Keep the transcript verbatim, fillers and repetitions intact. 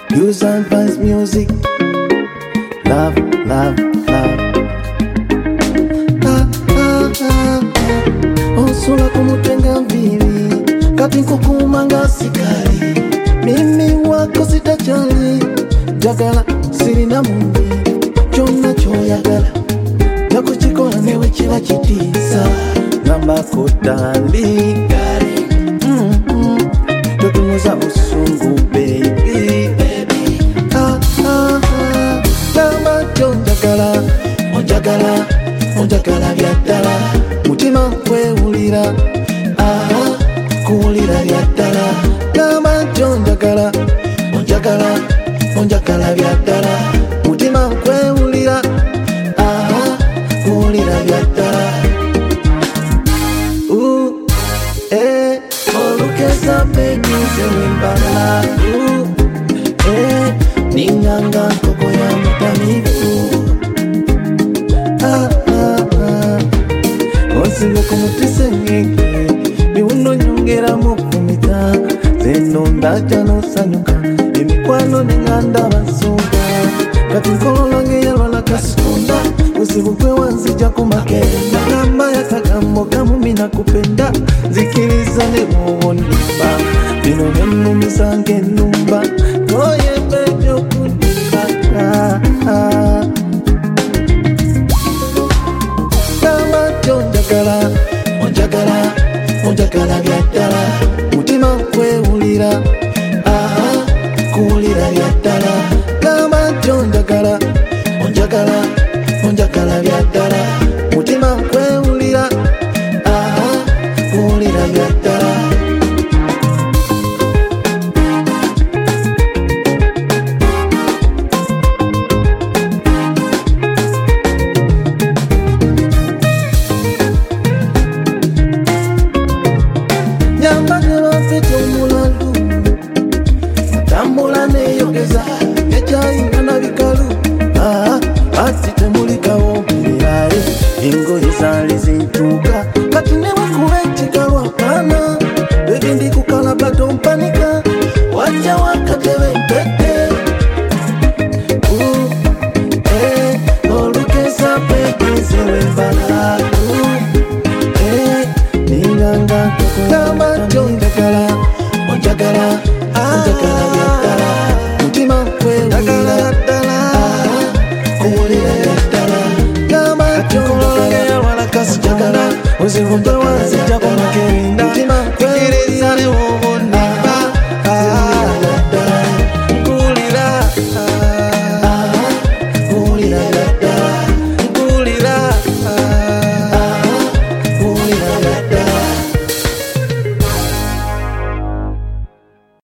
Use and Vibes music. Love, love, love. Ah, ah, ah, ah. Osula kumutenga mbivi kati nkukumanga sikali. Mimi wako sitajali. Jagala sirina mumbi chonna choyagala nakuchikola newe chiba chitisa namba kutandika mm-hmm. Totumuza usungu baby ah, ah, ah. Namba chonjagala onjagala onjagala byaddala mutima kwewulira ah, kuwulira byaddala namba chonjagala onjagala onjagala byaddala mutima kwewulira aha kuwulira byaddala uh, eh, olukesa penyuze wembala uh, eh, ninganga nkoko ya mutamifu ah, ah, ah. Onsinga kumutise ngenge niwuno nyongera mukumita zeno ndaja nosanyuka emikwano nenganda basuga kati nkololange yalwala kasikunda usiku kwe wanzija kumakenda namba ya kagambo kamumina kupenda zikiriza ne muwonimba bino byanumisa ngenumba noyembe byokundimba namba kyonjagala onjagala onjagala byaddala mutima kwewulira kuwulira byaddala gamba kyonjagala onjagala onjagala byaddala mutima kwewulira aha kuwulira byaddala nyamba nebafite omulalu tambula neyogeza ekyayingana bikalu ah, ati temulikawo mpirae engoye zaali zintuuka kati newekuba ekigalwa paana ebindi kukalaba tompanika wajja wakatebe mpete uh, eh, olukesa pekeze wembala uh, eh, ninganga kama jonjagala onjagala onjagala byaddala mutima kwewulira kuwulira byaddala kama jonjagala wala kasijagala ozivunja wanze